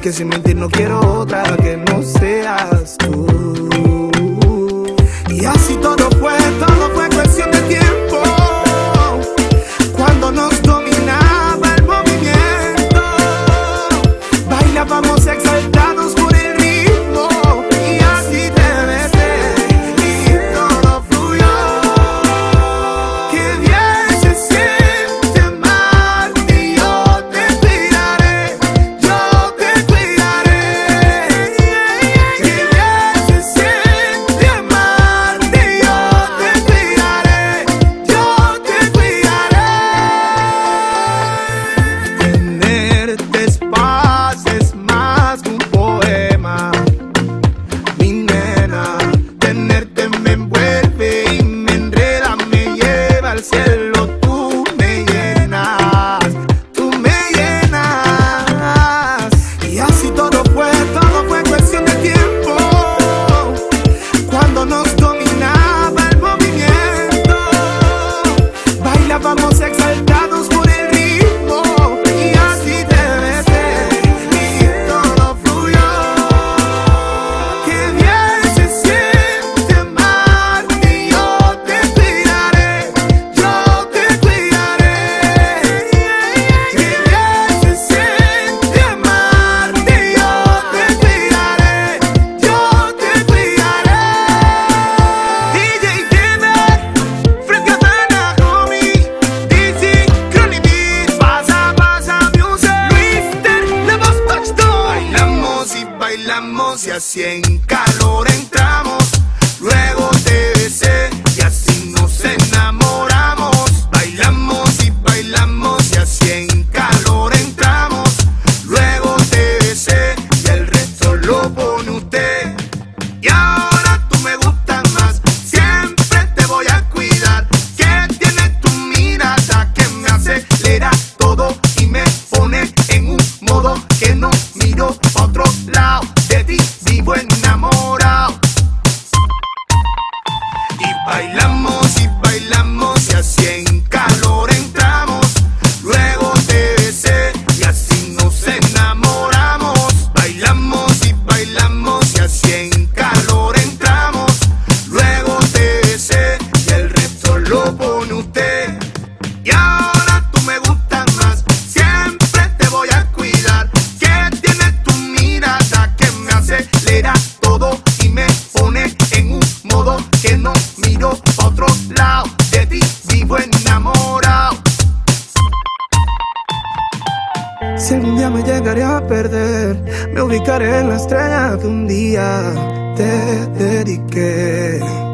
porque sin mentir no quiero otra que no seas tú. Y así todo fue cuestión de tiempo, cuando nos dominaba el movimiento, bailábamos exaltados por el ritmo, y así te besé y todo fluyó. Qué bien se siente amarte y yo te cuidaré, yo te cuidaré. Qué bien se siente amarte y yo te cuidaré, yo te cuidaré. Tenerte es paz, es más que un poema, mi nena. Tenerte me envuelve y me enreda, me lleva al cielo. Tú me llenas, tú me llenas. Y así todo fue cuestión de tiempo, cuando nos dominaba el movimiento, bailábamos exaltados por el ritmo, y así te besé y todo fluyó. Qué bien se siente amarte y yo te cuidaré, yo te cuidaré. Qué bien se siente amarte y yo te cuidaré, yo te cuidaré. DJ Gamer, Frank Cabana, homie, Dizzy, Crony Beats, pasa music, Luister, la voz touchdown. Bailamos y así en calor entramos, luego te besé y así nos enamoramos. Bailamos y así en calor entramos, luego te besé y el resto lo pone usted. Y ahora tú me gustas más, siempre te voy a cuidar. Que tiene tu mirada que me acelera todo y me pone en un modo que no miro a otro lado. De ti vivo enamorado. Y bailamos y así en calor entramos, luego te besé y así nos enamoramos. Bailamos y así en calor entramos, luego te besé y el resto lo pone usted. Y ahora tú me gustas más, siempre te voy a cuidar. Que tiene tu mirada que me acelera todo y me pone en un modo que no miro a otro lado. De ti vivo enamorado. Si algún día me llegaré a perder, me ubicaré en la estrella que un día te dediqué.